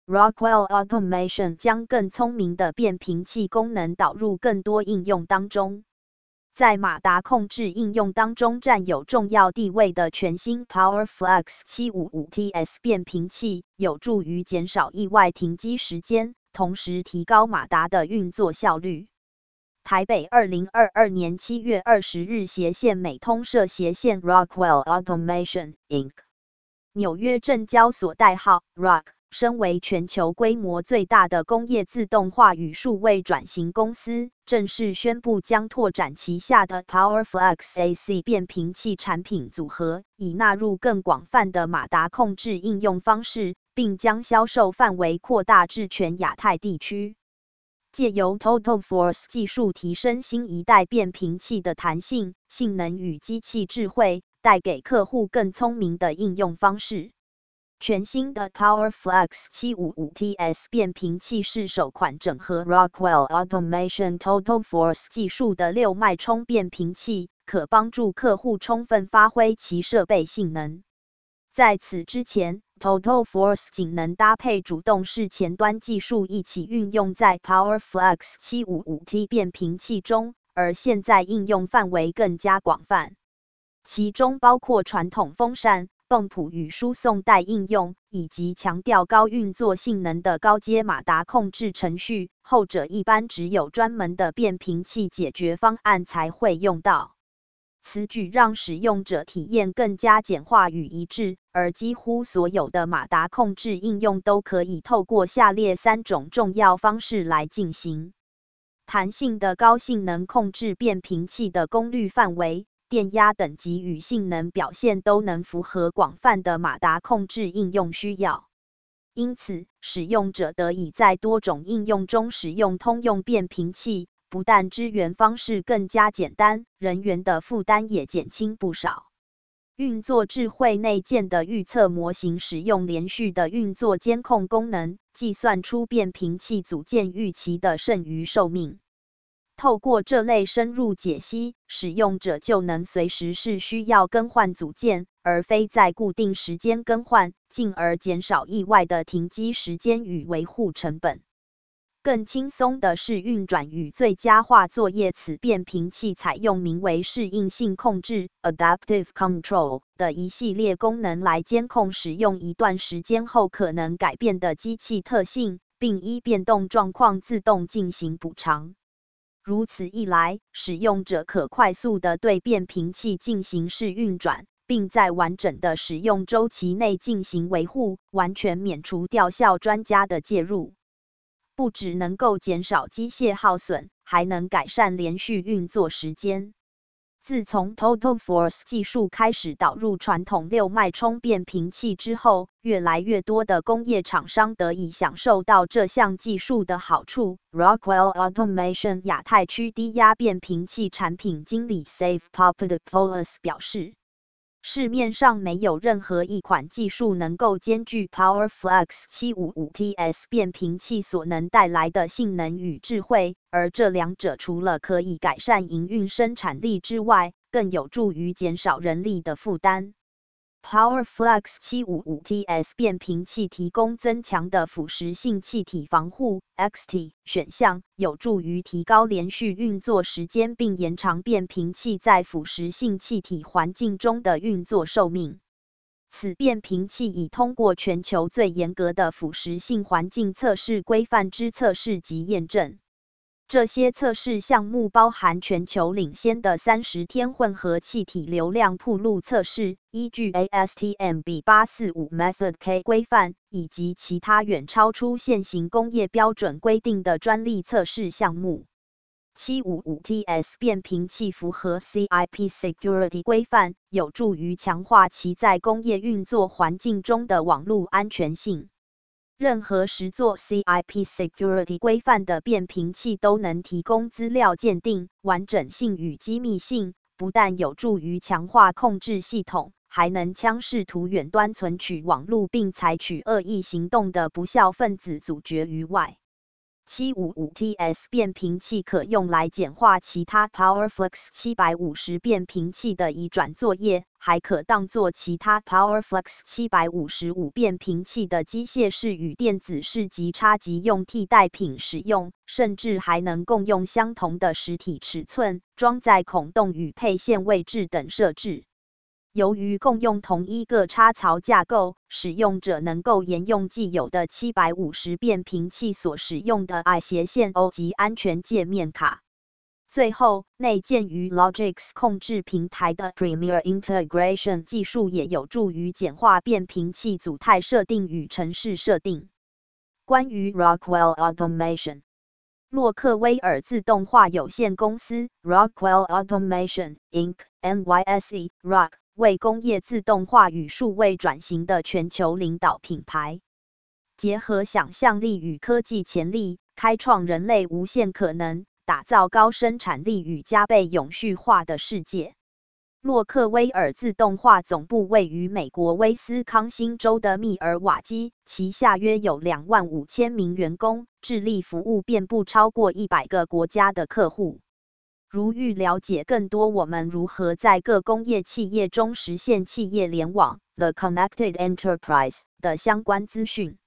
Rockwell Automation 将更聪明的变频器功能导入更多应用当中。在马达控制应用当中占有重要地位的全新 PowerFlex 755TS 变频器，有助于减少意外停机时间，同时提高马达的运作效率。台北2022年7月20日斜线美通社斜线 Rockwell Automation Inc. 纽约证交所代号 ROC。身为全球规模最大的工业自动化与数位转型公司，正式宣布将拓展旗下的 PowerFlex AC 变频器产品组合，以纳入更广泛的马达控制应用方式，并将销售范围扩大至全亚太地区。借由 Total Force 技术提升新一代变频器的弹性、性能与机器智慧，带给客户更聪明的应用方式。全新的 PowerFlex 755TS 变频器是首款整合 Rockwell Automation Total Force 技术的6脉冲变频器，可帮助客户充分发挥其设备性能。在此之前 ，Total Force 仅能搭配主动式前端技术一起运用在 PowerFlex 755T 变频器中，而现在应用范围更加广泛，其中包括传统风扇、泵浦与输送带应用，以及强调高运作性能的高阶马达控制程序，后者一般只有专门的变频器解决方案才会用到。此举让使用者体验更加简化与一致，而几乎所有的马达控制应用都可以透过下列3种重要方式来进行：弹性的高性能控制变频器的功率范围、电压等级与性能表现都能符合广泛的马达控制应用需要。因此，使用者得以在多种应用中使用通用变频器，不但支援方式更加简单，人员的负担也减轻不少。运作智慧内建的预测模型使用连续的运作监控功能，计算出变频器组件预期的剩余寿命。透过这类深入解析，使用者就能随时是需要更换组件，而非在固定时间更换，进而减少意外的停机时间与维护成本。更轻松的是运转与最佳化作业，此变频器采用名为适应性控制 （Adaptive Control） 的一系列功能来监控使用一段时间后可能改变的机器特性，并依变动状况自动进行补偿。如此一来，使用者可快速地对变频器进行试运转，并在完整的使用周期内进行维护，完全免除吊销专家的介入。不只能够减少机械耗损，还能改善连续运作时间。自从 Total Force 技术开始导入传统6脉冲变频器之后，越来越多的工业厂商得以享受到这项技术的好处。Rockwell Automation 亚太区低压变频器产品经理 Save Papadopoulos 表示，市面上没有任何一款技术能够兼具 PowerFlex 755TS 变频器所能带来的性能与智慧，而这两者除了可以改善营运生产力之外，更有助于减少人力的负担。PowerFlex 755TS 变频器提供增强的腐蚀性气体防护 XT 选项，有助于提高连续运作时间并延长变频器在腐蚀性气体环境中的运作寿命。此变频器已通过全球最严格的腐蚀性环境测试规范之测试及验证。这些测试项目包含全球领先的30天混合气体流量暴露测试，依据 ASTM B845 Method K 规范，以及其他远超出现行工业标准规定的专利测试项目。755TS 变频器符合 CIP Security 规范，有助于强化其在工业运作环境中的网络安全性。任何实作 CIP Security 规范的变频器都能提供资料鉴定、完整性与机密性，不但有助于强化控制系统，还能将试图远端存取网路并采取恶意行动的不肖分子阻绝于外。 755TS 变频器可用来简化其他 PowerFlex 750变频器的移转作业，还可当作其他 PowerFlex 755变频器的机械式与电子式级插级用替代品使用，甚至还能共用相同的实体尺寸、装载孔洞与配线位置等设置。由于共用同一个插槽架构，使用者能够沿用既有的750变频器所使用的 I 斜线 O 及安全界面卡。最后，内建于 Logix 控制平台的 Premier Integration 技术也有助于简化变频器组态设定与程式设定。关于 Rockwell Automation， 洛克威尔自动化有限公司 Rockwell Automation Inc. NYSE Rock 为工业自动化与数位转型的全球领导品牌，结合想象力与科技潜力，开创人类无限可能，打造高生产力与加倍永续化的世界。洛克威尔自动化总部位于美国威斯康星州的密尔瓦基，旗下约有25000名员工，致力服务遍布超过100个国家的客户。如欲了解更多我们如何在各工业企业中实现企业联网 The Connected Enterprise 的相关资讯，